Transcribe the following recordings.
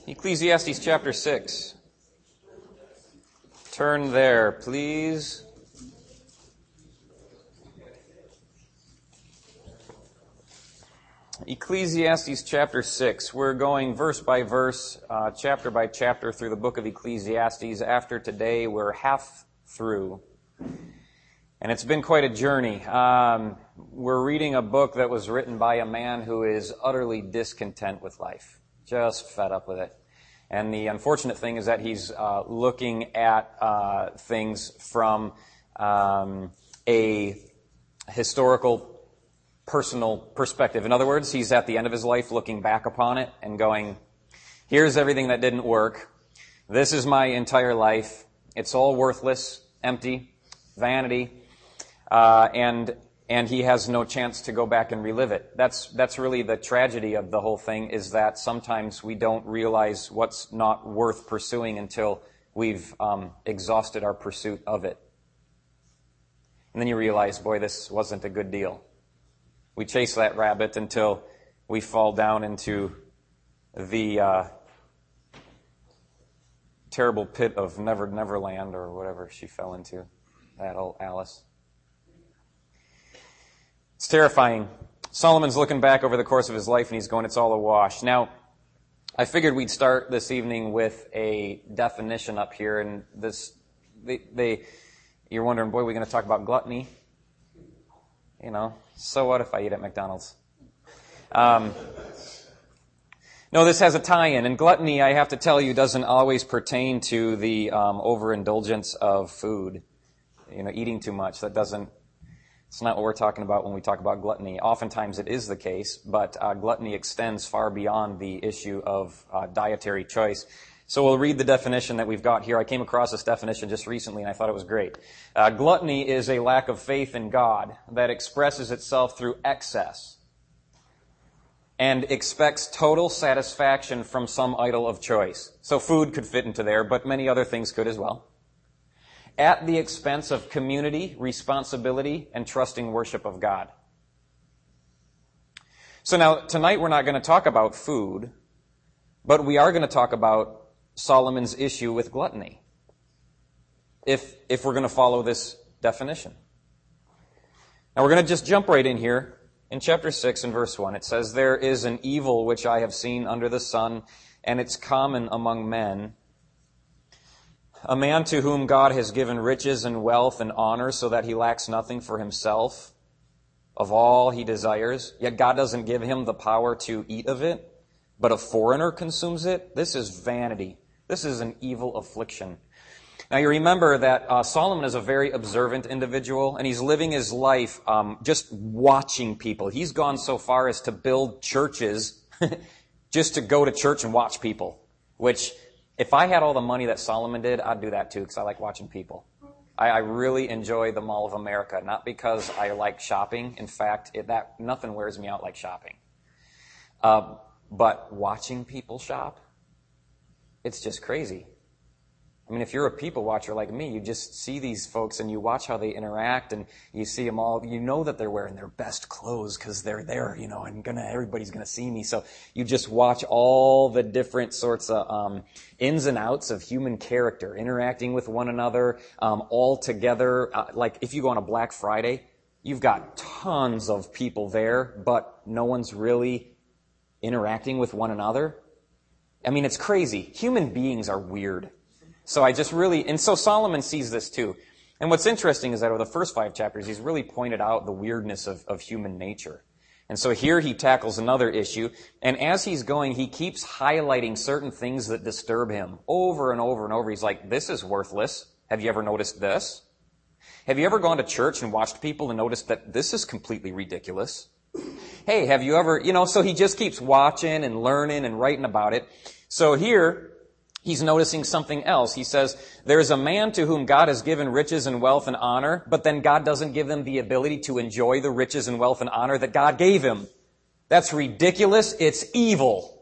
Ecclesiastes chapter 6. Turn there, please. Ecclesiastes chapter 6. We're going verse by verse, chapter by chapter through the book of Ecclesiastes. After today, we're half through. And it's been quite a journey. We're reading a book that was written by a man who is utterly discontent with life. Just fed up with it. And the unfortunate thing is that he's looking at things from a historical, personal perspective. In other words, he's at the end of his life looking back upon it and going, here's everything that didn't work. This is my entire life. It's all worthless, empty, vanity. And he has no chance to go back and relive it. That's really the tragedy of the whole thing, is that sometimes we don't realize what's not worth pursuing until we've exhausted our pursuit of it. And then you realize, boy, this wasn't a good deal. We chase that rabbit until we fall down into the terrible pit of Neverland, or whatever she fell into, that old Alice. It's terrifying. Solomon's looking back over the course of his life and he's going, it's all a wash. Now, I figured we'd start this evening with a definition up here, and you're wondering, boy, we're going to talk about gluttony. You know, so what if I eat at McDonald's? No, this has a tie-in, and gluttony, I have to tell you, doesn't always pertain to the overindulgence of food. You know, eating too much. It's not what we're talking about when we talk about gluttony. Oftentimes it is the case, but gluttony extends far beyond the issue of dietary choice. So we'll read the definition that we've got here. I came across this definition just recently and I thought it was great. Gluttony is a lack of faith in God that expresses itself through excess and expects total satisfaction from some idol of choice. So food could fit into there, but many other things could as well. At the expense of community, responsibility, and trusting worship of God. So now, tonight we're not going to talk about food, but we are going to talk about Solomon's issue with gluttony, if we're going to follow this definition. Now we're going to just jump right in here. In chapter 6 and verse 1, it says, "There is an evil which I have seen under the sun, and it's common among men. A man to whom God has given riches and wealth and honor so that he lacks nothing for himself of all he desires, yet God doesn't give him the power to eat of it, but a foreigner consumes it. This is vanity. This is an evil affliction." Now you remember that Solomon is a very observant individual, and he's living his life just watching people. He's gone so far as to build churches just to go to church and watch people, which, if I had all the money that Solomon did, I'd do that too, because I like watching people. I really enjoy the Mall of America, not because I like shopping. In fact, nothing wears me out like shopping. But watching people shop, it's just crazy. I mean, if you're a people watcher like me, you just see these folks and you watch how they interact, and you see them all. You know that they're wearing their best clothes because they're there, you know, and everybody's gonna see me. So you just watch all the different sorts of ins and outs of human character, interacting with one another, all together. Like if you go on a Black Friday, you've got tons of people there, but no one's really interacting with one another. I mean, it's crazy. Human beings are weird. So so Solomon sees this too. And what's interesting is that over the first 5 chapters, he's really pointed out the weirdness of human nature. And so here he tackles another issue. And as he's going, he keeps highlighting certain things that disturb him over and over and over. He's like, this is worthless. Have you ever noticed this? Have you ever gone to church and watched people and noticed that this is completely ridiculous? Hey, have you ever, so he just keeps watching and learning and writing about it. So here, he's noticing something else. He says, there's a man to whom God has given riches and wealth and honor, but then God doesn't give them the ability to enjoy the riches and wealth and honor that God gave him. That's ridiculous. It's evil.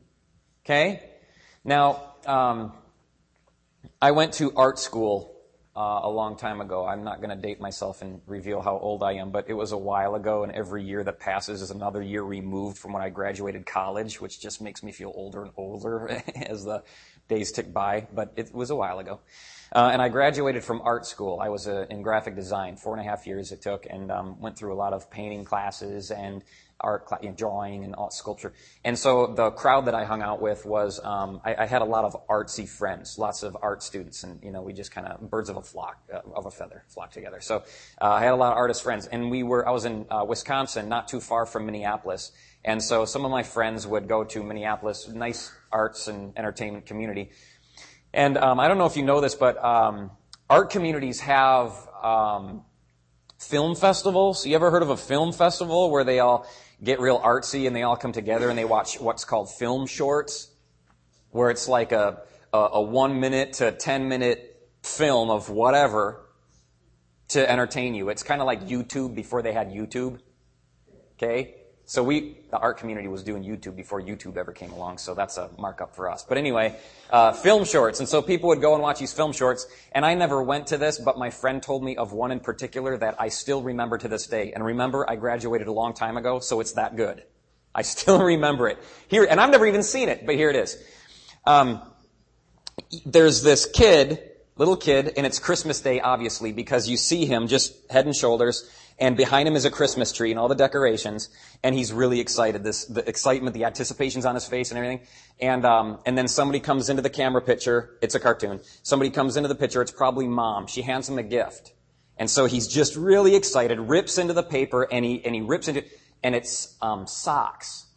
Okay? Now, I went to art school a long time ago. I'm not going to date myself and reveal how old I am, but it was a while ago, and every year that passes is another year removed from when I graduated college, which just makes me feel older and older as the days tick by, but it was a while ago. And I graduated from art school. I was in graphic design, 4.5 years it took, and went through a lot of painting classes and art, drawing and art sculpture. And so the crowd that I hung out with was, I had a lot of artsy friends, lots of art students, and, we just kind of, birds of a feather, flock together. So, I had a lot of artist friends, and I was in, Wisconsin, not too far from Minneapolis. And so some of my friends would go to Minneapolis, nice arts and entertainment community. And, I don't know if you know this, but, art communities have, film festivals. You ever heard of a film festival where they all get real artsy and they all come together and they watch what's called film shorts, where it's like a 1 minute to 10 minute film of whatever to entertain you. It's kind of like YouTube before they had YouTube. Okay? So the art community was doing YouTube before YouTube ever came along, so that's a markup for us. But anyway, film shorts. And so people would go and watch these film shorts, and I never went to this, but my friend told me of one in particular that I still remember to this day. And remember, I graduated a long time ago, so it's that good. I still remember it. Here, and I've never even seen it, but here it is. There's this little kid, and it's Christmas Day, obviously, because you see him just head and shoulders, and behind him is a Christmas tree and all the decorations, and he's really excited. The excitement, the anticipation's on his face and everything. And then somebody comes into the camera picture. It's a cartoon. Somebody comes into the picture. It's probably mom. She hands him a gift. And so he's just really excited, rips into the paper, and he rips into, and it's, socks.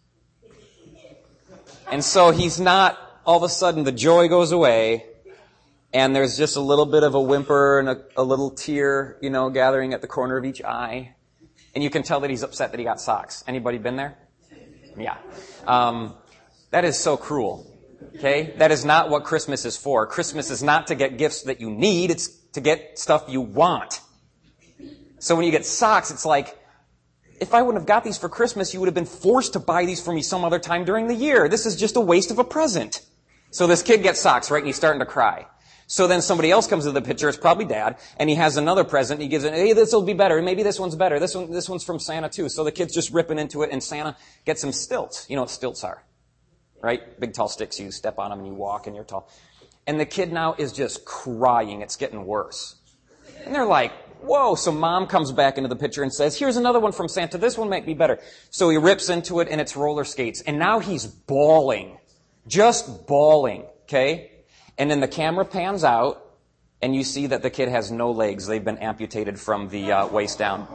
And so he's not, all of a sudden the joy goes away, and there's just a little bit of a whimper and a little tear, gathering at the corner of each eye. And you can tell that he's upset that he got socks. Anybody been there? Yeah. That is so cruel. Okay? That is not what Christmas is for. Christmas is not to get gifts that you need. It's to get stuff you want. So when you get socks, it's like, if I wouldn't have got these for Christmas, you would have been forced to buy these for me some other time during the year. This is just a waste of a present. So this kid gets socks, right? And he's starting to cry. So then somebody else comes into the picture, it's probably dad, and he has another present, and he gives it, hey, this will be better, maybe this one's better, this one's from Santa too. So the kid's just ripping into it, and Santa gets some stilts. You know what stilts are, right? Big tall sticks, you step on them and you walk and you're tall. And the kid now is just crying, it's getting worse. And they're like, whoa, so mom comes back into the picture and says, here's another one from Santa, this one might be better. So he rips into it, and it's roller skates, and now he's bawling, just bawling, okay? And then the camera pans out, and you see that the kid has no legs. They've been amputated from the waist down.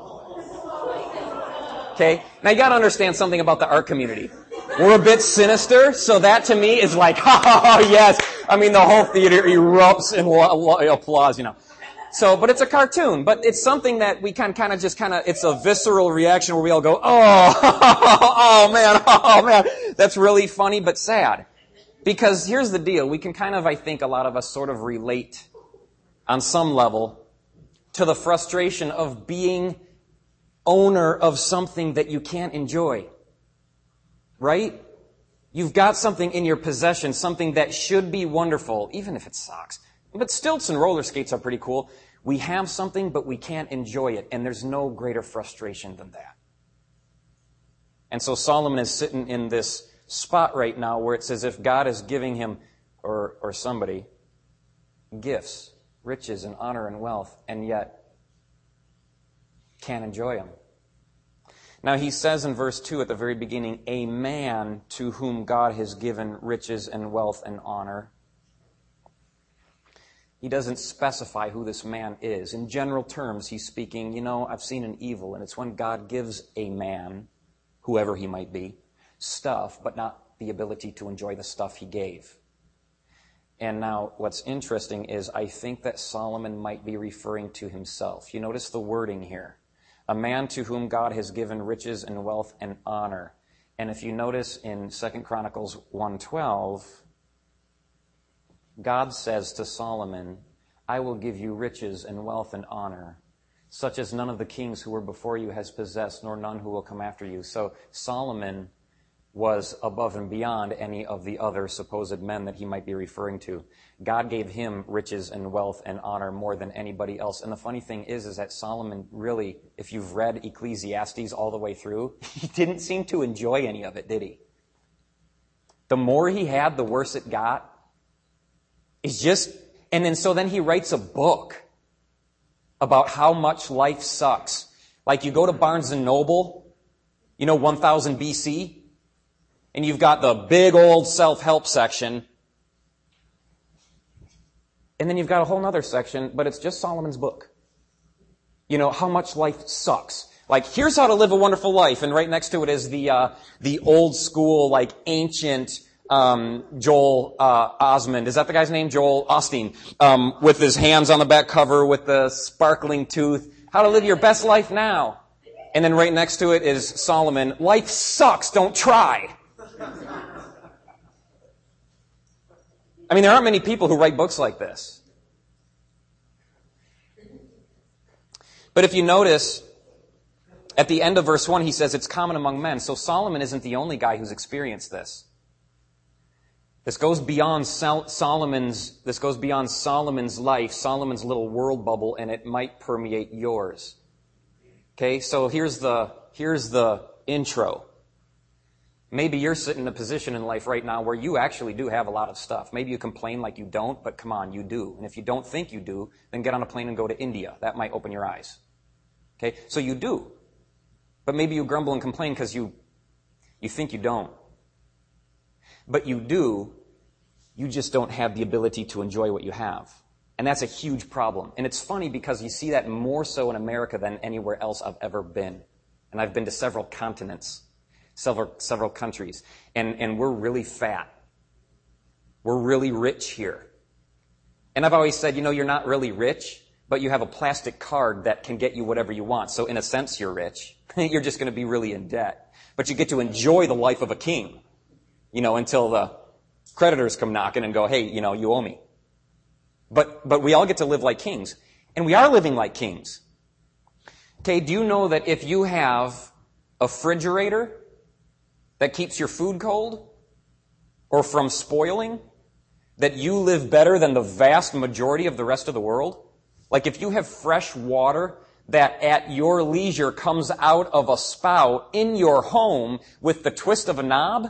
Okay? Now you gotta understand something about the art community. We're a bit sinister, so that to me is like, oh yes. I mean, the whole theater erupts in applause, So, but it's a cartoon, but it's something that we can kind of it's a visceral reaction where we all go, oh man, that's really funny but sad. Because here's the deal, we can kind of, I think, a lot of us sort of relate on some level to the frustration of being owner of something that you can't enjoy. Right? You've got something in your possession, something that should be wonderful, even if it sucks. But stilts and roller skates are pretty cool. We have something, but we can't enjoy it, and there's no greater frustration than that. And so Solomon is sitting in this spot right now where it's as if God is giving him, or somebody, gifts, riches and honor and wealth, and yet can't enjoy them. Now he says in verse 2 at the very beginning, a man to whom God has given riches and wealth and honor. He doesn't specify who this man is. In general terms, he's speaking, I've seen an evil, and it's when God gives a man, whoever he might be, stuff, but not the ability to enjoy the stuff he gave. And now what's interesting is I think that Solomon might be referring to himself. You notice the wording here. A man to whom God has given riches and wealth and honor. And if you notice in 2 Chronicles 1:12, God says to Solomon, I will give you riches and wealth and honor, such as none of the kings who were before you has possessed, nor none who will come after you. So Solomon was above and beyond any of the other supposed men that he might be referring to. God gave him riches and wealth and honor more than anybody else. And the funny thing is that Solomon really, if you've read Ecclesiastes all the way through, he didn't seem to enjoy any of it, did he? The more he had, the worse it got. So then he writes a book about how much life sucks. Like you go to Barnes & Noble, 1000 BC, and you've got the big old self-help section. And then you've got a whole other section, but it's just Solomon's book. How much life sucks. Like, here's how to live a wonderful life. And right next to it is the old school, ancient, Joel Osmond. Is that the guy's name? Joel Osteen. With his hands on the back cover with the sparkling tooth. How to live your best life now. And then right next to it is Solomon. Life sucks. Don't try. I mean, there aren't many people who write books like this. But if you notice, at the end of verse 1, he says it's common among men. So Solomon isn't the only guy who's experienced this. This goes beyond Solomon's life, Solomon's little world bubble, and it might permeate yours. Okay, so here's the intro. Maybe you're sitting in a position in life right now where you actually do have a lot of stuff. Maybe you complain like you don't, but come on, you do. And if you don't think you do, then get on a plane and go to India. That might open your eyes. Okay, so you do. But maybe you grumble and complain because you think you don't. But you do. You just don't have the ability to enjoy what you have. And that's a huge problem. And it's funny because you see that more so in America than anywhere else I've ever been. And I've been to several continents, several countries. And we're really fat. We're really rich here. And I've always said, you're not really rich, but you have a plastic card that can get you whatever you want. So in a sense, you're rich. You're just going to be really in debt. But you get to enjoy the life of a king, until the creditors come knocking and go, hey, you owe me. But we all get to live like kings. And we are living like kings. Okay, do you know that if you have a refrigerator that keeps your food cold or from spoiling, that you live better than the vast majority of the rest of the world? Like if you have fresh water that at your leisure comes out of a spout in your home with the twist of a knob,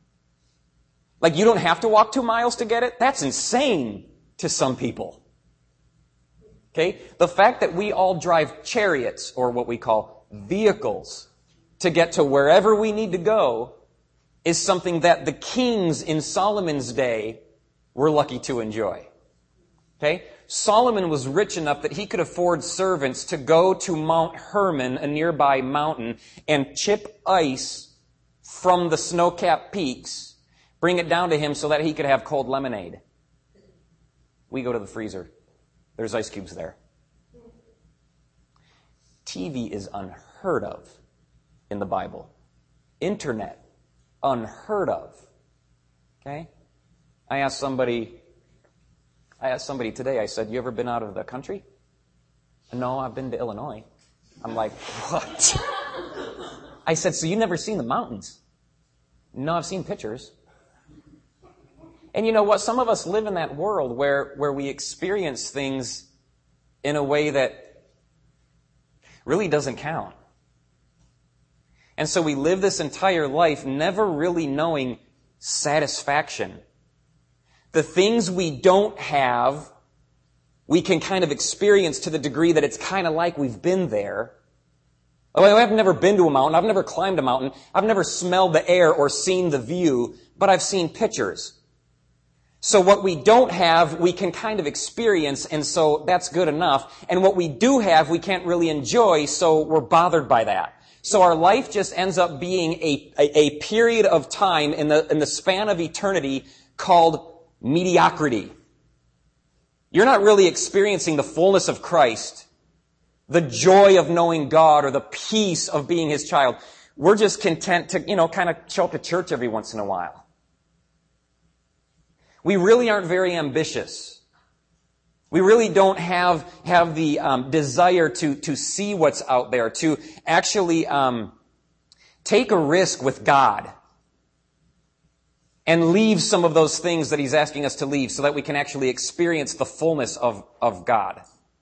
like you don't have to walk 2 miles to get it, that's insane to some people. Okay? The fact that we all drive chariots, or what we call vehicles, to get to wherever we need to go is something that the kings in Solomon's day were lucky to enjoy. Okay? Solomon was rich enough that he could afford servants to go to Mount Hermon, a nearby mountain, and chip ice from the snow-capped peaks, bring it down to him so that he could have cold lemonade. We go to the freezer. There's ice cubes there. TV is unheard of in the Bible. Internet, unheard of. Okay? I asked somebody today, I said, you ever been out of the country? No, I've been to Illinois. I'm like, what? I said, so you've never seen the mountains? No, I've seen pictures. And you know what? Some of us live in that world where we experience things in a way that really doesn't count. And so we live this entire life never really knowing satisfaction. The things we don't have, we can kind of experience to the degree that it's kind of like we've been there. I've never been to a mountain. I've never climbed a mountain. I've never smelled the air or seen the view, but I've seen pictures. So what we don't have, we can kind of experience, and so that's good enough. And what we do have, we can't really enjoy, so we're bothered by that. So our life just ends up being a period of time in the span of eternity called mediocrity. You're not really experiencing the fullness of Christ, the joy of knowing God, or the peace of being His child. We're just content to, kind of show up to church every once in a while. We really aren't very ambitious. We really don't have the desire to see what's out there, to actually take a risk with God. and leave some of those things that he's asking us to leave so that we can actually experience the fullness of God.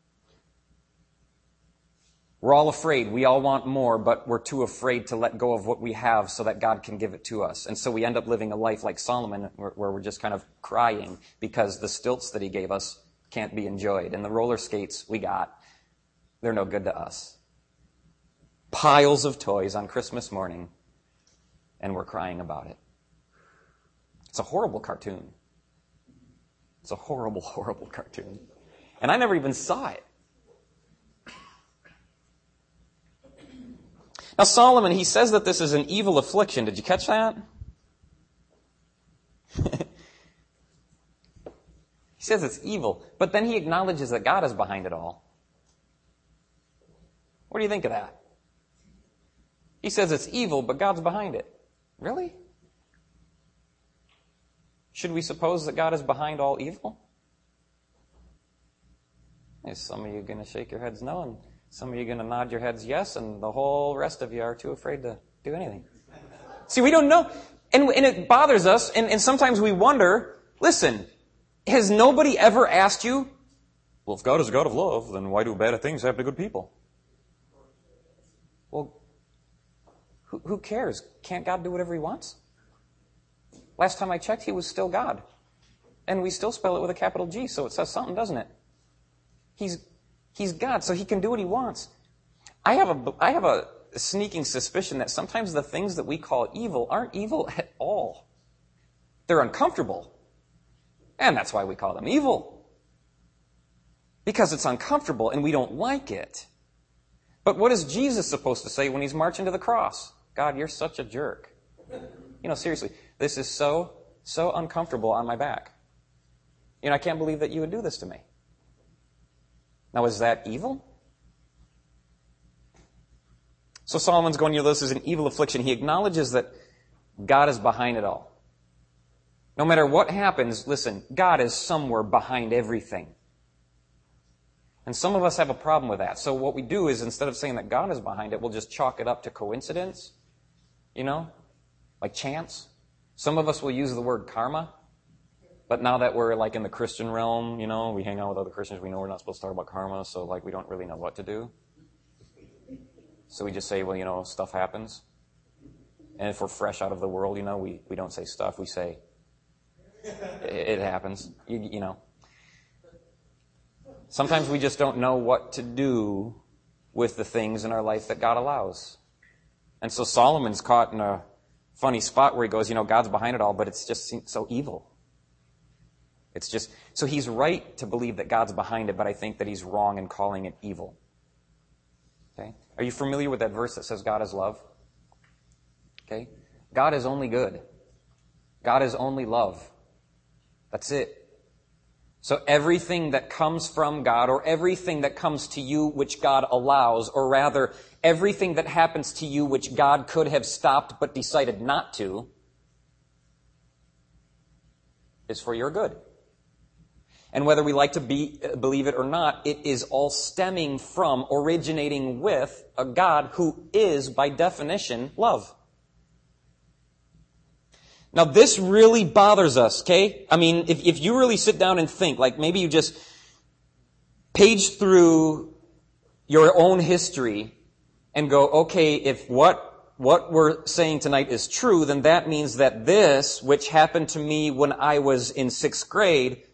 We're all afraid. We all want more, but we're too afraid to let go of what we have so that God can give it to us. And so we end up living a life like Solomon where we're just kind of crying because the stilts that he gave us can't be enjoyed. And the roller skates we got, they're no good to us. Piles of toys on Christmas morning, and we're crying about it. It's a horrible cartoon. It's a horrible, horrible cartoon. And I never even saw it. Now, Solomon, he says that this is an evil affliction. Did you catch that? He says it's evil, but then he acknowledges that God is behind it all. What do you think of that? He says it's evil, but God's behind it. Really? Should we suppose that God is behind all evil? Is some of you going to shake your heads no, and some of you are going to nod your heads yes, and the whole rest of you are too afraid to do anything. See, we don't know. And it bothers us, and sometimes we wonder, listen, has nobody ever asked you, well, if God is a God of love, then why do bad things happen to good people? Well, who cares? Can't God do whatever he wants? Last time I checked, he was still God. And we still spell it with a capital G, so it says something, doesn't it? He's God, so he can do what he wants. I have a sneaking suspicion that sometimes the things that we call evil aren't evil at all. They're uncomfortable. And that's why we call them evil. Because it's uncomfortable and we don't like it. But what is Jesus supposed to say when he's marching to the cross? God, you're such a jerk. Seriously, this is so uncomfortable on my back. I can't believe that you would do this to me. Now, is that evil? So Solomon's going, this is an evil affliction. He acknowledges that God is behind it all. No matter what happens, listen, God is somewhere behind everything. And some of us have a problem with that. So what we do is, instead of saying that God is behind it, we'll just chalk it up to coincidence, like chance. Some of us will use the word karma. But now that we're like in the Christian realm, we hang out with other Christians, we know we're not supposed to talk about karma, so like we don't really know what to do. So we just say, well, stuff happens. And if we're fresh out of the world, we don't say stuff, we say, it happens, Sometimes we just don't know what to do with the things in our life that God allows. And so Solomon's caught in a funny spot where he goes, God's behind it all, but it's just so evil. So he's right to believe that God's behind it, but I think that he's wrong in calling it evil. Okay? Are you familiar with that verse that says God is love? Okay? God is only good. God is only love. That's it. So everything that comes from God, or everything that comes to you which God allows, or rather, everything that happens to you which God could have stopped but decided not to, is for your good. And whether we like to believe it or not, it is all stemming from, originating with, a God who is, by definition, love. Now, this really bothers us, okay? I mean, if you really sit down and think, like maybe you just page through your own history and go, okay, if what we're saying tonight is true, then that means that this, which happened to me when I was in 6th grade,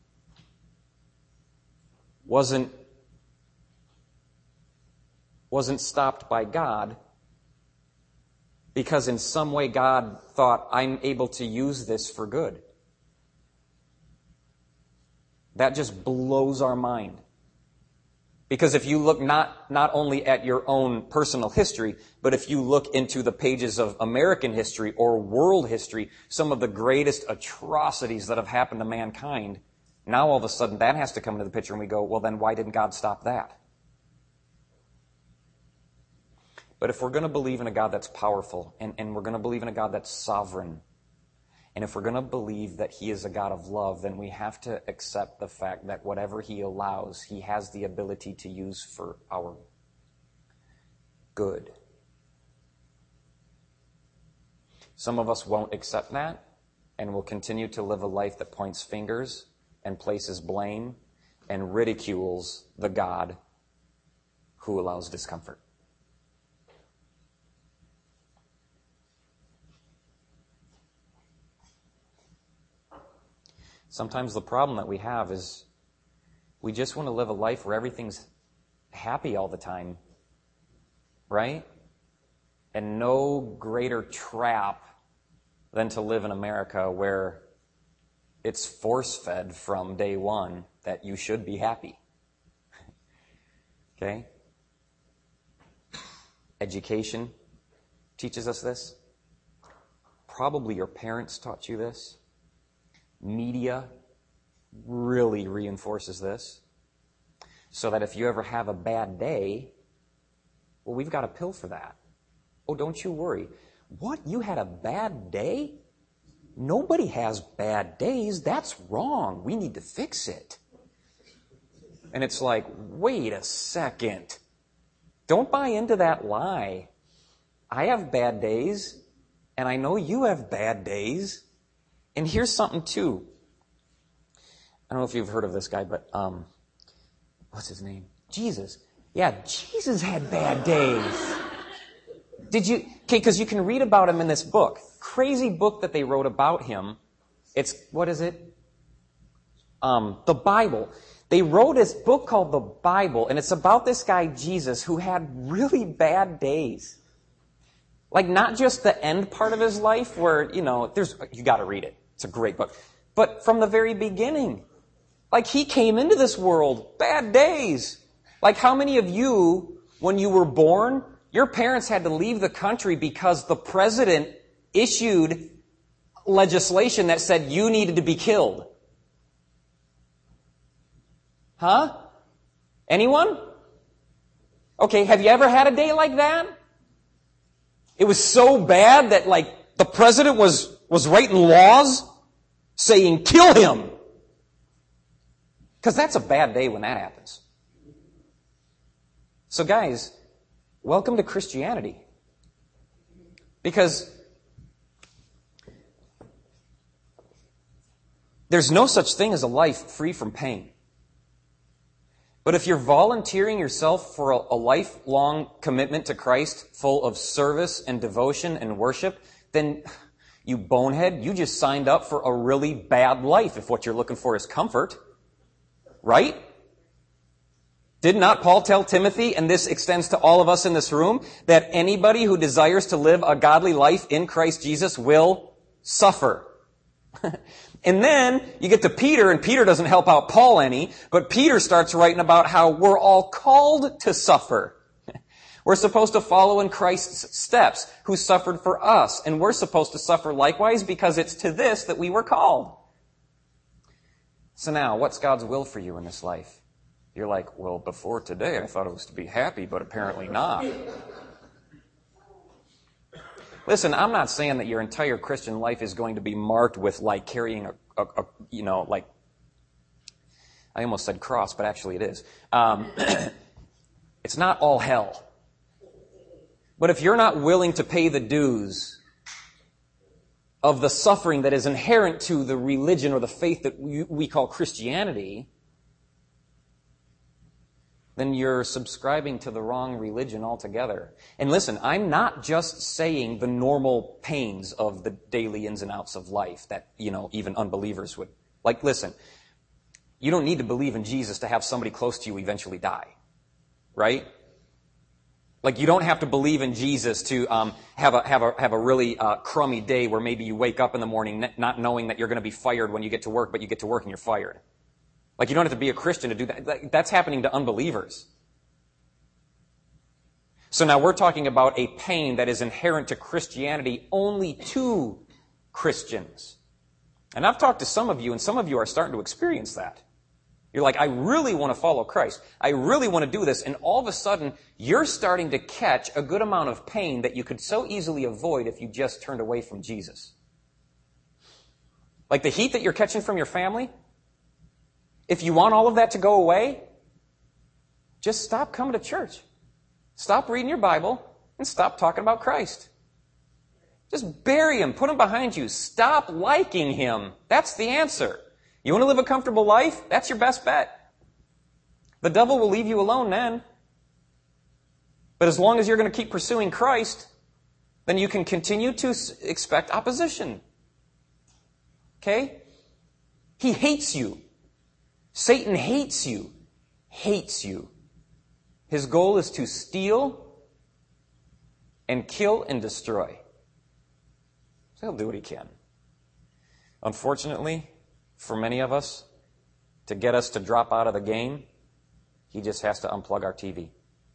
wasn't stopped by God, because in some way God thought, I'm able to use this for good. That just blows our mind. Because if you look not only at your own personal history, but if you look into the pages of American history or world history, some of the greatest atrocities that have happened to mankind, now all of a sudden that has to come into the picture and we go, well then why didn't God stop that? But if we're going to believe in a God that's powerful, and we're going to believe in a God that's sovereign, and if we're going to believe that he is a God of love, then we have to accept the fact that whatever he allows, he has the ability to use for our good. Some of us won't accept that, and will continue to live a life that points fingers and places blame and ridicules the God who allows discomfort. Sometimes the problem that we have is we just want to live a life where everything's happy all the time, right? And no greater trap than to live in America where it's force-fed from day one that you should be happy. Okay? Education teaches us this. Probably your parents taught you this. Media really reinforces this. So that if you ever have a bad day, well, we've got a pill for that. Oh, don't you worry. What? You had a bad day? Nobody has bad days. That's wrong. We need to fix it. And it's like, wait a second. Don't buy into that lie. I have bad days, and I know you have bad days. And here's something, too. I don't know if you've heard of this guy, but what's his name? Jesus. Yeah, Jesus had bad days. Did you? Okay, because you can read about him in this book. Crazy book that they wrote about him. It's, what is it? The Bible. They wrote this book called the Bible, and it's about this guy, Jesus, who had really bad days. Like, not just the end part of his life where, you got to read it. It's a great book. But from the very beginning. Like, he came into this world, bad days. Like, how many of you, when you were born, your parents had to leave the country because the president issued legislation that said you needed to be killed? Huh? Anyone? Okay, have you ever had a day like that? It was so bad that, like, the president was writing laws saying, kill him. Because that's a bad day when that happens. So guys, welcome to Christianity. Because there's no such thing as a life free from pain. But if you're volunteering yourself for a lifelong commitment to Christ, full of service and devotion and worship, then you bonehead, you just signed up for a really bad life if what you're looking for is comfort. Right? Did not Paul tell Timothy, and this extends to all of us in this room, that anybody who desires to live a godly life in Christ Jesus will suffer? And then you get to Peter, and Peter doesn't help out Paul any, but Peter starts writing about how we're all called to suffer. We're supposed to follow in Christ's steps, who suffered for us, and we're supposed to suffer likewise because it's to this that we were called. So now, what's God's will for you in this life? You're like, well, before today I thought it was to be happy, but apparently not. Listen, I'm not saying that your entire Christian life is going to be marked with, like, carrying like, I almost said cross, but actually it is. It's not all hell. But if you're not willing to pay the dues of the suffering that is inherent to the religion or the faith that we call Christianity, then you're subscribing to the wrong religion altogether. And listen, I'm not just saying the normal pains of the daily ins and outs of life that, even unbelievers would. Like, listen, you don't need to believe in Jesus to have somebody close to you eventually die. Right? Like, you don't have to believe in Jesus to have a really crummy day where maybe you wake up in the morning not knowing that you're going to be fired when you get to work, but you get to work and you're fired. Like, you don't have to be a Christian to do that. That's happening to unbelievers. So now we're talking about a pain that is inherent to Christianity only to Christians. And I've talked to some of you, and some of you are starting to experience that. You're like, I really want to follow Christ. I really want to do this. And all of a sudden, you're starting to catch a good amount of pain that you could so easily avoid if you just turned away from Jesus. Like the heat that you're catching from your family. If you want all of that to go away, just stop coming to church. Stop reading your Bible and stop talking about Christ. Just bury him. Put him behind you. Stop liking him. That's the answer. You want to live a comfortable life? That's your best bet. The devil will leave you alone then. But as long as you're going to keep pursuing Christ, then you can continue to expect opposition. Okay? He hates you. Satan hates you. Hates you. His goal is to steal and kill and destroy. So he'll do what he can. Unfortunately, for many of us, to get us to drop out of the game, he just has to unplug our TV.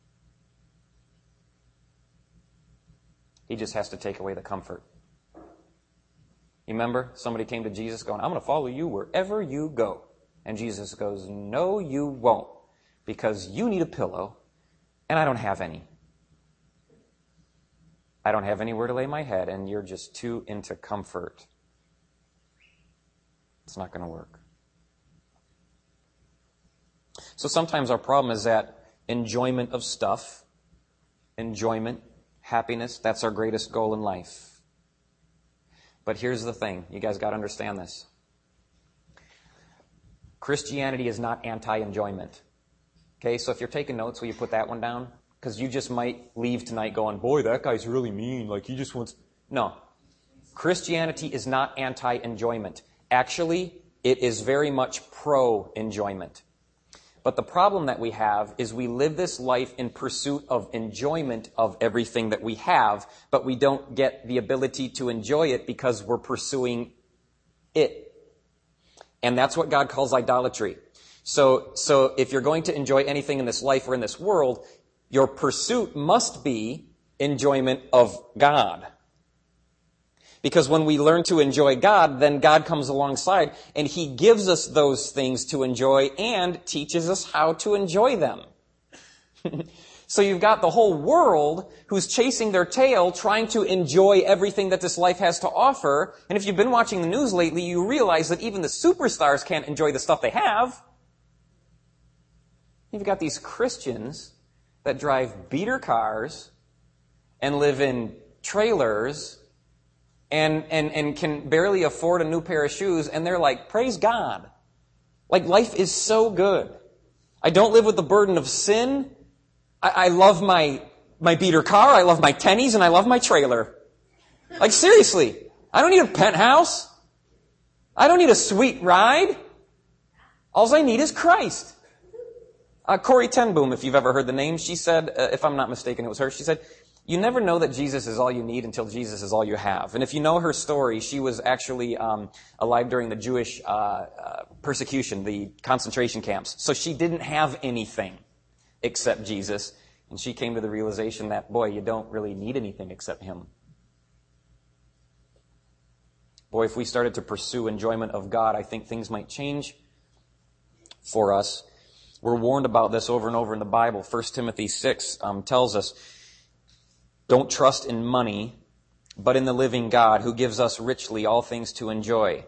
He just has to take away the comfort. You remember somebody came to Jesus going, I'm going to follow you wherever you go. And Jesus goes, no, you won't, because you need a pillow, and I don't have any. I don't have anywhere to lay my head, and you're just too into comfort. It's not going to work. So sometimes our problem is that enjoyment of stuff, enjoyment, happiness, that's our greatest goal in life. But here's the thing. You guys got to understand this. Christianity is not anti-enjoyment. Okay, so if you're taking notes, will you put that one down? Because you just might leave tonight going, boy, that guy's really mean. Like, he just wants... No. Christianity is not anti-enjoyment. Actually, it is very much pro-enjoyment. But the problem that we have is we live this life in pursuit of enjoyment of everything that we have, but we don't get the ability to enjoy it because we're pursuing it. And that's what God calls idolatry. So if you're going to enjoy anything in this life or in this world, your pursuit must be enjoyment of God. Because when we learn to enjoy God, then God comes alongside and He gives us those things to enjoy and teaches us how to enjoy them. So you've got the whole world who's chasing their tail, trying to enjoy everything that this life has to offer. And if you've been watching the news lately, you realize that even the superstars can't enjoy the stuff they have. You've got these Christians that drive beater cars and live in trailers and can barely afford a new pair of shoes, and they're like, praise God. Like, life is so good. I don't live with the burden of sin. I love my beater car, I love my tennies, and I love my trailer. Like, seriously. I don't need a penthouse. I don't need a sweet ride. All I need is Christ. Corrie ten Boom, if you've ever heard the name, she said, if I'm not mistaken, it was her, she said, you never know that Jesus is all you need until Jesus is all you have. And if you know her story, she was actually alive during the Jewish persecution, the concentration camps. So she didn't have anything except Jesus. And she came to the realization that, boy, you don't really need anything except Him. Boy, if we started to pursue enjoyment of God, I think things might change for us. We're warned about this over and over in the Bible. 1 Timothy 6 tells us, don't trust in money, but in the living God who gives us richly all things to enjoy.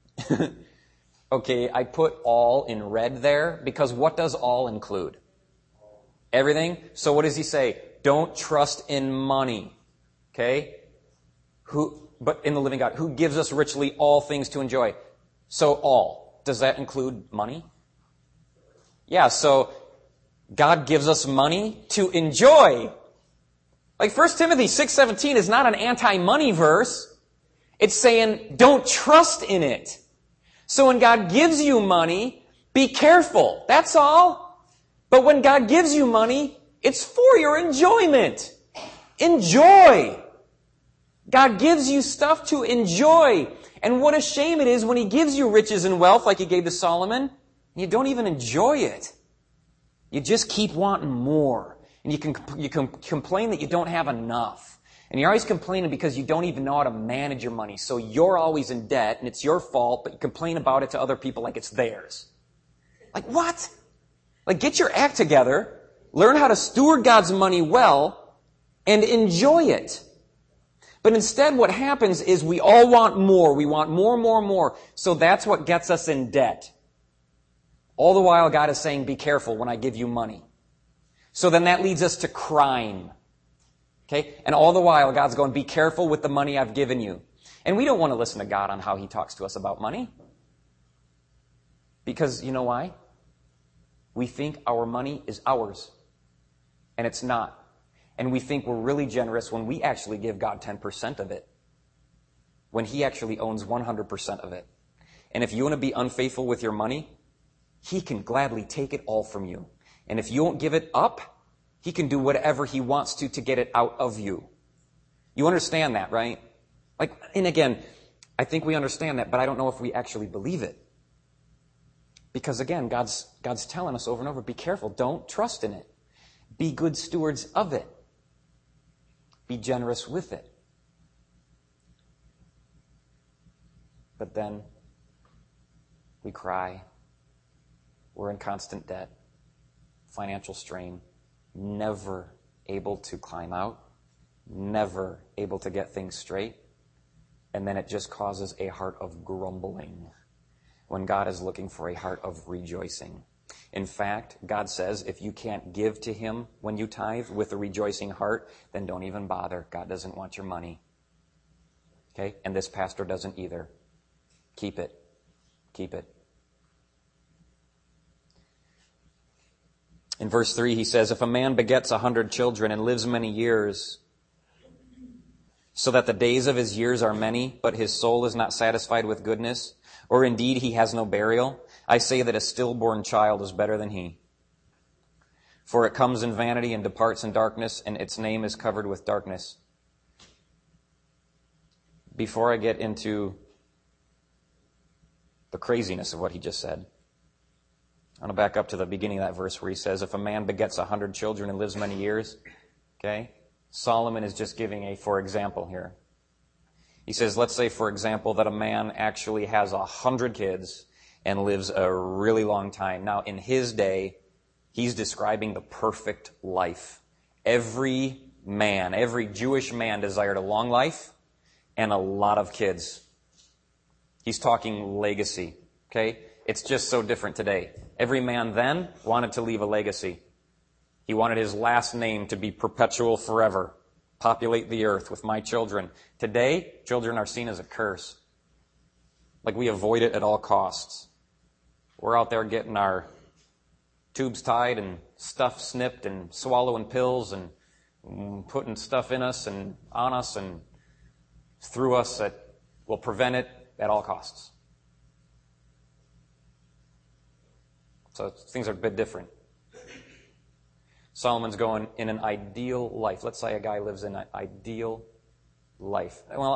Okay, I put all in red there because what does all include? Everything. So what does he say? Don't trust in money. Okay? But in the living God who gives us richly all things to enjoy. So all. Does that include money? Yeah, so God gives us money to enjoy. Like 1 Timothy 6:17 is not an anti-money verse. It's saying don't trust in it. So when God gives you money, be careful. That's all. But when God gives you money, it's for your enjoyment. Enjoy. God gives you stuff to enjoy. And what a shame it is when He gives you riches and wealth like He gave to Solomon, and you don't even enjoy it. You just keep wanting more. And you can complain that you don't have enough. And you're always complaining because you don't even know how to manage your money. So you're always in debt, and it's your fault, but you complain about it to other people like it's theirs. Like, what? Like, get your act together, learn how to steward God's money well, and enjoy it. But instead what happens is we all want more. We want more, more, more. So that's what gets us in debt. All the while God is saying, be careful when I give you money. So then that leads us to crime. Okay? And all the while, God's going, be careful with the money I've given you. And we don't want to listen to God on how he talks to us about money. Because you know why? We think our money is ours. And it's not. And we think we're really generous when we actually give God 10% of it. When he actually owns 100% of it. And if you want to be unfaithful with your money, he can gladly take it all from you. And if you won't give it up, he can do whatever he wants to get it out of you. You understand that, right? And again, I think we understand that, but I don't know if we actually believe it. Because again, God's telling us over and over, be careful. Don't trust in it. Be good stewards of it. Be generous with it. But then we cry. We're in constant debt, financial strain, never able to climb out, never able to get things straight. And then it just causes a heart of grumbling when God is looking for a heart of rejoicing. In fact, God says if you can't give to him when you tithe with a rejoicing heart, then don't even bother. God doesn't want your money. Okay? And this pastor doesn't either. Keep it. Keep it. In verse 3, he says, if a man begets 100 children and lives many years, so that the days of his years are many, but his soul is not satisfied with goodness, or indeed he has no burial, I say that a stillborn child is better than he. For it comes in vanity and departs in darkness, and its name is covered with darkness. Before I get into the craziness of what he just said, I want to back up to the beginning of that verse where he says, if a man begets 100 children and lives many years, okay? Solomon is just giving a for example here. He says, let's say, for example, that a man actually has 100 kids and lives a really long time. Now, in his day, he's describing the perfect life. Every man, every Jewish man desired a long life and a lot of kids. He's talking legacy, okay? It's just so different today. Every man then wanted to leave a legacy. He wanted his last name to be perpetual forever. Populate the earth with my children. Today, children are seen as a curse. Like we avoid it at all costs. We're out there getting our tubes tied and stuff snipped and swallowing pills and putting stuff in us and on us and through us that will prevent it at all costs. So things are a bit different. Solomon's going, in an ideal life. Let's say a guy lives in an ideal life. Well,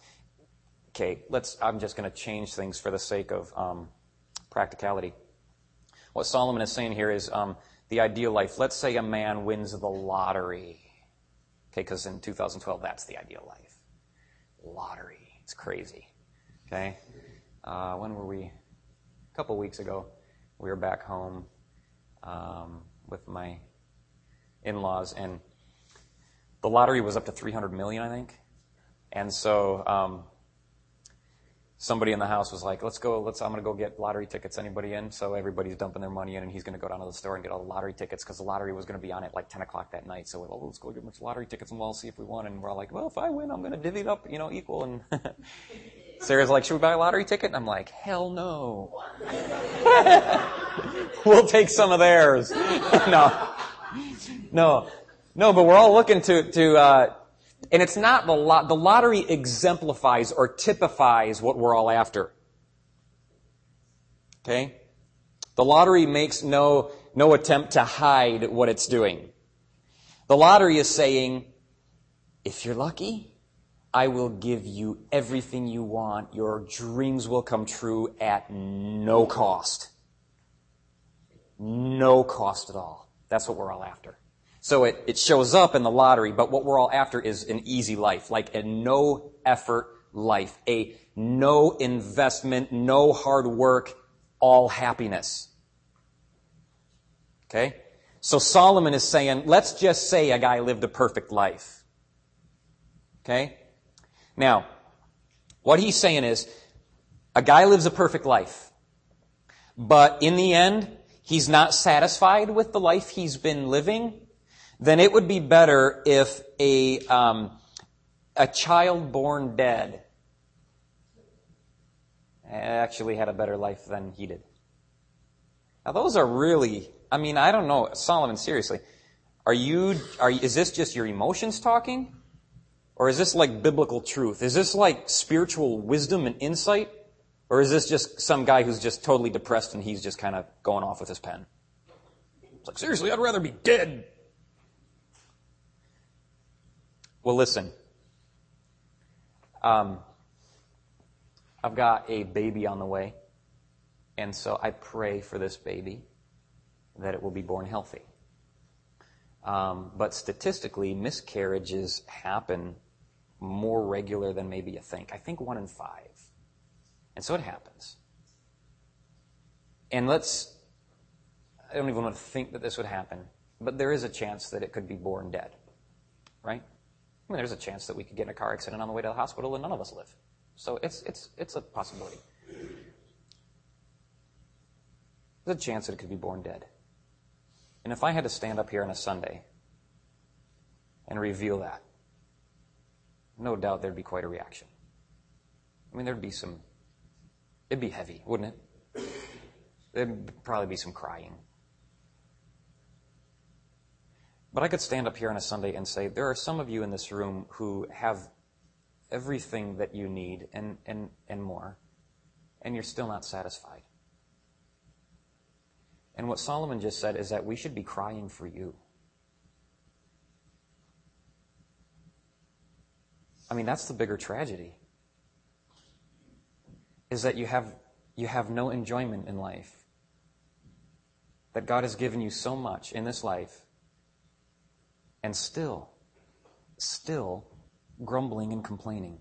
I'm just going to change things for the sake of practicality. What Solomon is saying here is the ideal life. Let's say a man wins the lottery. Okay, because in 2012, that's the ideal life. Lottery. It's crazy. Okay? When were we? A couple weeks ago, we were back home with my in-laws, and the lottery was up to $300 million, I think. And so somebody in the house was like, I'm going to go get lottery tickets. Anybody in? So everybody's dumping their money in, and he's going to go down to the store and get all the lottery tickets because the lottery was going to be on at like 10 o'clock that night. So we're like, let's go get a bunch of lottery tickets and we'll see if we won. And we're all like, well, if I win, I'm going to divvy it up, equal. And Sarah's like, should we buy a lottery ticket? And I'm like, hell no. We'll take some of theirs. No, but we're all looking to and it's not the lottery exemplifies or typifies what we're all after. Okay? The lottery makes no attempt to hide what it's doing. The lottery is saying, if you're lucky, I will give you everything you want. Your dreams will come true at no cost. No cost at all. That's what we're all after. So it shows up in the lottery, but what we're all after is an easy life, like a no-effort life, a no investment, no hard work, all happiness. Okay? So Solomon is saying, let's just say a guy lived a perfect life. Okay? Now, what he's saying is, a guy lives a perfect life, but in the end, he's not satisfied with the life he's been living. then it would be better if a child born dead actually had a better life than he did. Now those are really, I don't know, Solomon, seriously, is this just your emotions talking? Or is this like biblical truth? Is this like spiritual wisdom and insight? Or is this just some guy who's just totally depressed and he's just kind of going off with his pen? It's like, seriously, I'd rather be dead. Well, listen. I've got a baby on the way. And so I pray for this baby that it will be born healthy. But statistically, miscarriages happen more regular than maybe you think. I think 1 in 5. And so it happens. And I don't even want to think that this would happen, but there is a chance that it could be born dead. Right? There's a chance that we could get in a car accident on the way to the hospital and none of us live. So it's a possibility. There's a chance that it could be born dead. And if I had to stand up here on a Sunday and reveal that, no doubt there'd be quite a reaction. It'd be heavy, wouldn't it? There'd probably be some crying. But I could stand up here on a Sunday and say, there are some of you in this room who have everything that you need and more, and you're still not satisfied. And what Solomon just said is that we should be crying for you. That's the bigger tragedy. Is that you have no enjoyment in life. That God has given you so much in this life, and still grumbling and complaining.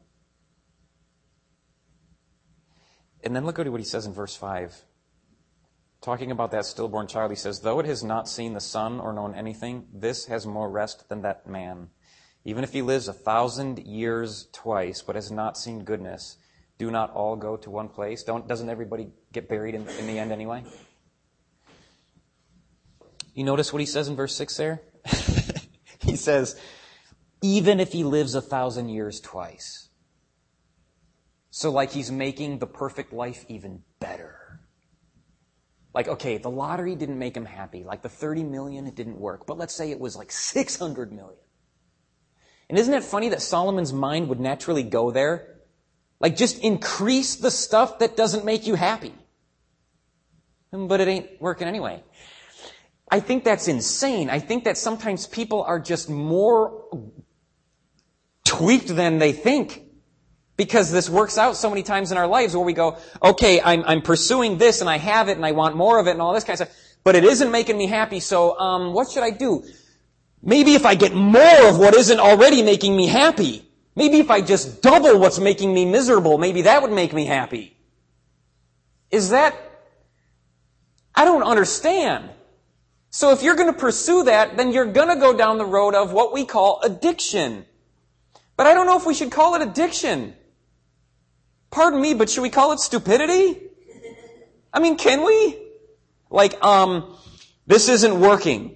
And then look at what he says in verse 5. Talking about that stillborn child, he says, though it has not seen the sun or known anything, this has more rest than that man. Even if he lives 1,000 years twice, but has not seen goodness, do not all go to one place? Doesn't everybody get buried in the end anyway? You notice what he says in verse 6 there? He says, even if he lives 1,000 years twice. So like he's making the perfect life even better. Like, okay, the lottery didn't make him happy. Like the 30 million, it didn't work. But let's say it was like 600 million. And isn't it funny that Solomon's mind would naturally go there? Like just increase the stuff that doesn't make you happy. But it ain't working anyway. I think that's insane. I think that sometimes people are just more tweaked than they think. Because this works out so many times in our lives where we go, okay, I'm pursuing this and I have it and I want more of it and all this kind of stuff, but it isn't making me happy, so what should I do? Maybe if I get more of what isn't already making me happy, maybe if I just double what's making me miserable, maybe that would make me happy. I don't understand. So if you're going to pursue that, then you're going to go down the road of what we call addiction. But I don't know if we should call it addiction. Pardon me, but should we call it stupidity? Can we? Like, this isn't working.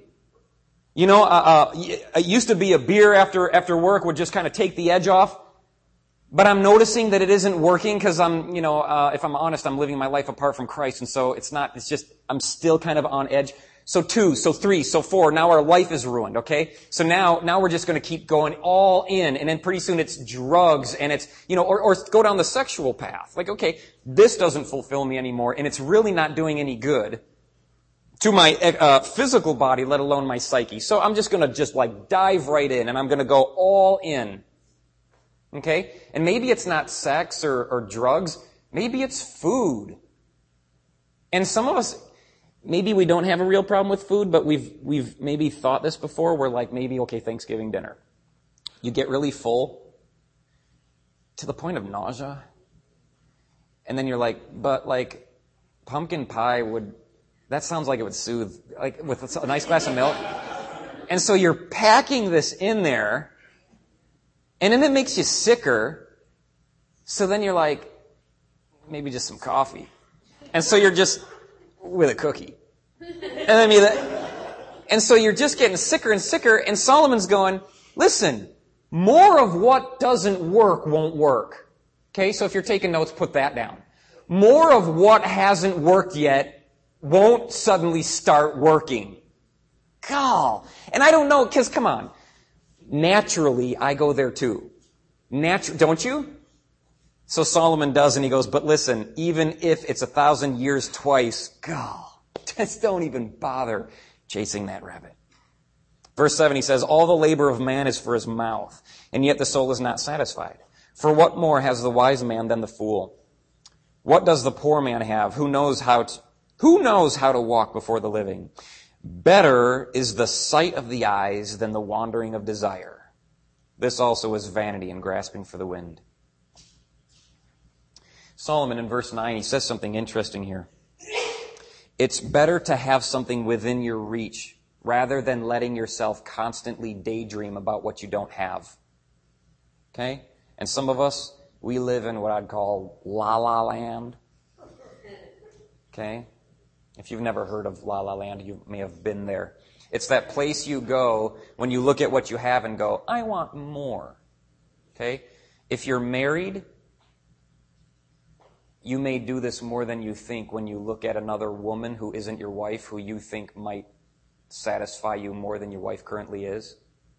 It used to be a beer after work would just kind of take the edge off. But I'm noticing that it isn't working because if I'm honest, I'm living my life apart from Christ. And so I'm still kind of on edge. So 2, so 3, so 4. Now our life is ruined, okay? So now we're just going to keep going all in. And then pretty soon it's drugs and it's, or go down the sexual path. Like, okay, this doesn't fulfill me anymore and it's really not doing any good to my physical body, let alone my psyche. So I'm just going to dive right in and I'm going to go all in. Okay? And maybe it's not sex or drugs. Maybe it's food. And some of us, maybe we don't have a real problem with food, but we've maybe thought this before. We're like, maybe, okay, Thanksgiving dinner. You get really full to the point of nausea. And then you're like, but like pumpkin pie that sounds like it would soothe, like with a nice glass of milk. And so you're packing this in there, and then it makes you sicker. So then you're like, maybe just some coffee. And so you're just with a cookie. And And so you're just getting sicker and sicker, and Solomon's going, listen, more of what doesn't work won't work. Okay, so if you're taking notes, put that down. More of what hasn't worked yet won't suddenly start working. God. And I don't know, because come on. Naturally, I go there too. Don't you? So Solomon does, and he goes, but listen, even if it's 1,000 years twice, God, just don't even bother chasing that rabbit. Verse 7, he says, all the labor of man is for his mouth, and yet the soul is not satisfied. For what more has the wise man than the fool? What does the poor man have? Who knows how to walk before the living? Better is the sight of the eyes than the wandering of desire. This also is vanity and grasping for the wind. Solomon in verse 9, he says something interesting here. It's better to have something within your reach rather than letting yourself constantly daydream about what you don't have. Okay? And some of us, we live in what I'd call la-la land. Okay? If you've never heard of La La Land, you may have been there. It's that place you go when you look at what you have and go, I want more. Okay? If you're married, you may do this more than you think when you look at another woman who isn't your wife, who you think might satisfy you more than your wife currently is.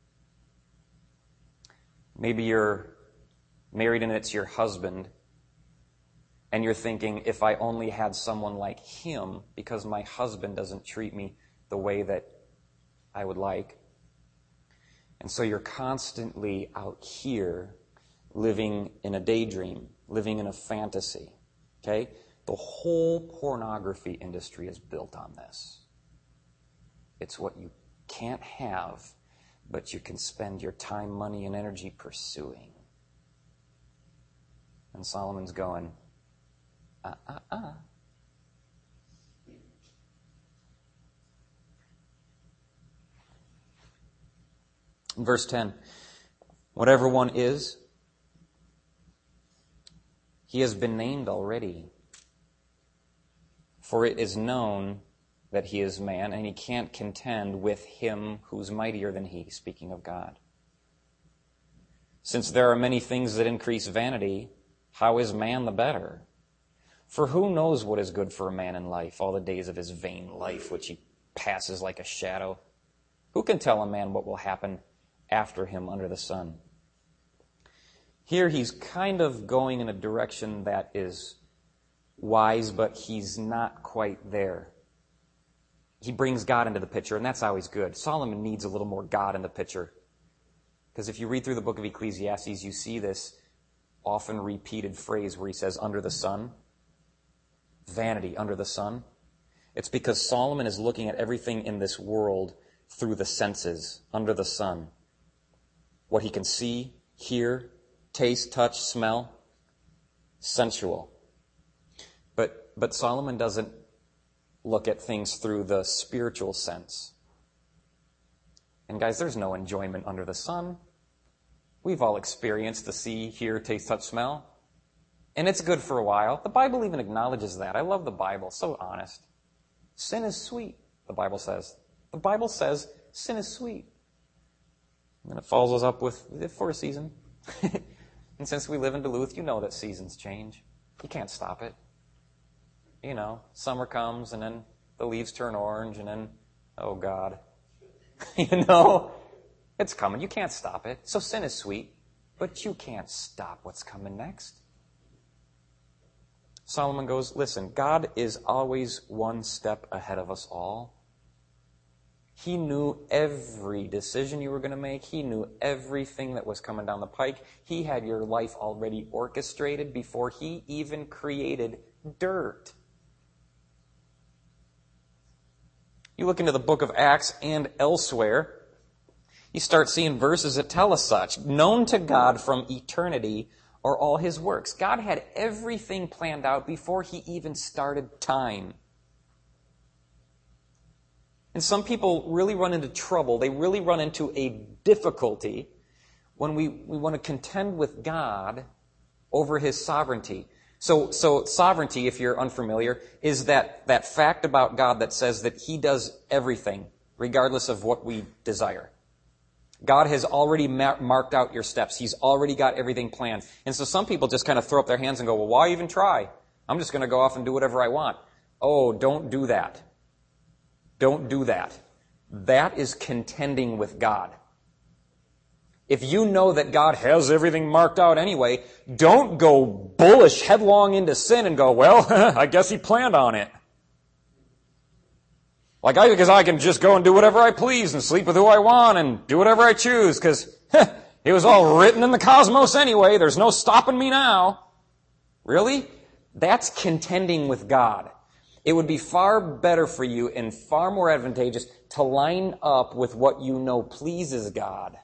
Maybe you're married and it's your husband, and you're thinking, if I only had someone like him, because my husband doesn't treat me the way that I would like. And so you're constantly out here living in a daydream, living in a fantasy. Okay? The whole pornography industry is built on this. It's what you can't have, but you can spend your time, money, and energy pursuing. And Solomon's going, In verse 10, whatever one is, he has been named already. For it is known that he is man, and he can't contend with him who's mightier than he, speaking of God. Since there are many things that increase vanity, how is man the better? For who knows what is good for a man in life, all the days of his vain life, which he passes like a shadow? Who can tell a man what will happen after him under the sun? Here he's kind of going in a direction that is wise, but he's not quite there. He brings God into the picture, and that's always good. Solomon needs a little more God in the picture. Because if you read through the book of Ecclesiastes, you see this often repeated phrase where he says, under the sun. Vanity, under the sun. It's because Solomon is looking at everything in this world through the senses, under the sun. What he can see, hear, taste, touch, smell, sensual. But Solomon doesn't look at things through the spiritual sense. And guys, there's no enjoyment under the sun. We've all experienced the see, hear, taste, touch, smell. And it's good for a while. The Bible even acknowledges that. I love the Bible. So honest. Sin is sweet, the Bible says. The Bible says sin is sweet. And then it follows us up with, for a season. And since we live in Duluth, you know that seasons change. You can't stop it. You know, summer comes and then the leaves turn orange and then, oh God. You know, it's coming. You can't stop it. So sin is sweet, but you can't stop what's coming next. Solomon goes, listen, God is always one step ahead of us all. He knew every decision you were going to make. He knew everything that was coming down the pike. He had your life already orchestrated before he even created dirt. You look into the book of Acts and elsewhere, you start seeing verses that tell us such. Known to God from eternity are all his works. God had everything planned out before he even started time. And some people really run into trouble. They really run into a difficulty when we want to contend with God over his sovereignty. So sovereignty, if you're unfamiliar, is that fact about God that says that he does everything. regardless of what we desire. God has already marked out your steps. He's already got everything planned. And so some people just kind of throw up their hands and go, well, why even try? I'm just going to go off and do whatever I want. Oh, don't do that. Don't do that. That is contending with God. If you know that God has everything marked out anyway, don't go bullish headlong into sin and go, well, I guess he planned on it. Because I can just go and do whatever I please and sleep with who I want and do whatever I choose because it was all written in the cosmos anyway. There's no stopping me now. Really? That's contending with God. It would be far better for you and far more advantageous to line up with what you know pleases God.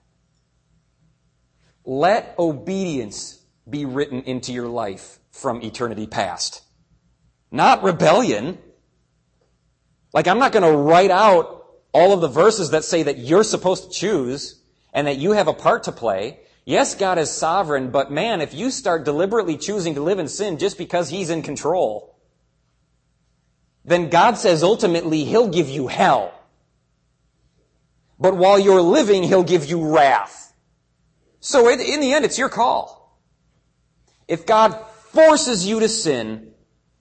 Let obedience be written into your life from eternity past. Not rebellion. I'm not going to write out all of the verses that say that you're supposed to choose and that you have a part to play. Yes, God is sovereign, but man, if you start deliberately choosing to live in sin just because He's in control, then God says ultimately He'll give you hell. But while you're living, He'll give you wrath. So in the end, it's your call. If God forces you to sin,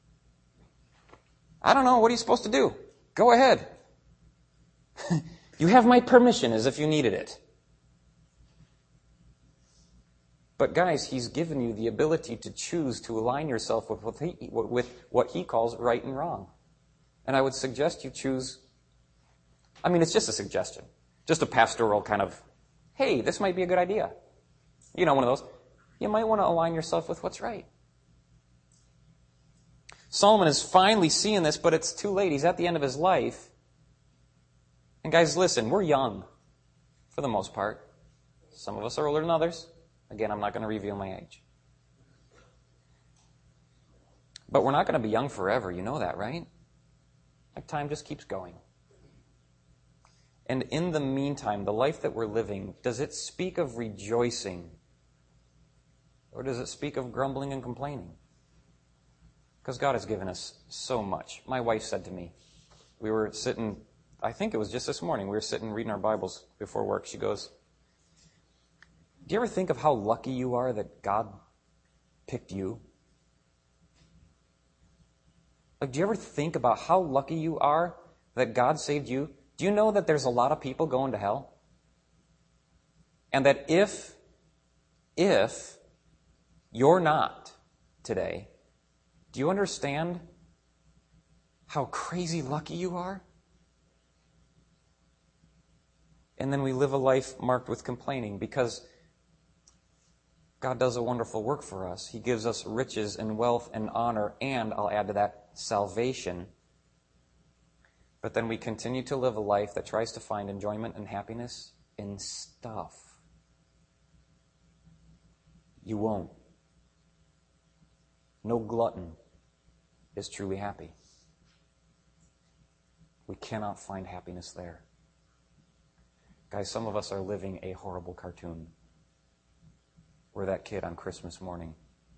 I don't know, what are you supposed to do? Go ahead. You have my permission as if you needed it. But guys, He's given you the ability to choose to align yourself with what He calls right and wrong. And I would suggest you choose, it's just a suggestion. Just a pastoral kind of, hey, this might be a good idea. One of those. You might want to align yourself with what's right. Solomon is finally seeing this, but it's too late. He's at the end of his life. And guys, listen, we're young, for the most part. Some of us are older than others. Again, I'm not going to reveal my age. But we're not going to be young forever. You know that, right? Time just keeps going. And in the meantime, the life that we're living, does it speak of rejoicing? Or does it speak of grumbling and complaining? Because God has given us so much. My wife said to me, we were sitting, I think it was just this morning, we were sitting reading our Bibles before work. She goes, do you ever think of how lucky you are that God picked you? Do you ever think about how lucky you are that God saved you? Do you know that there's a lot of people going to hell? And that if you're not today, do you understand how crazy lucky you are? And then we live a life marked with complaining because God does a wonderful work for us. He gives us riches and wealth and honor, and I'll add to that, salvation. But then we continue to live a life that tries to find enjoyment and happiness in stuff. You won't. No glutton is truly happy. We cannot find happiness there. Guys, some of us are living a horrible cartoon. We're that kid on Christmas morning.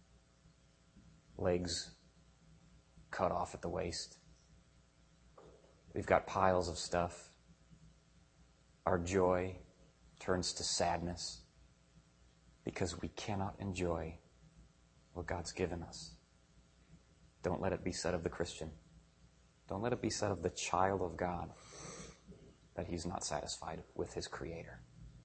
Legs cut off at the waist. We've got piles of stuff. Our joy turns to sadness because we cannot enjoy what God's given us. Don't let it be said of the Christian. Don't let it be said of the child of God that he's not satisfied with his Creator.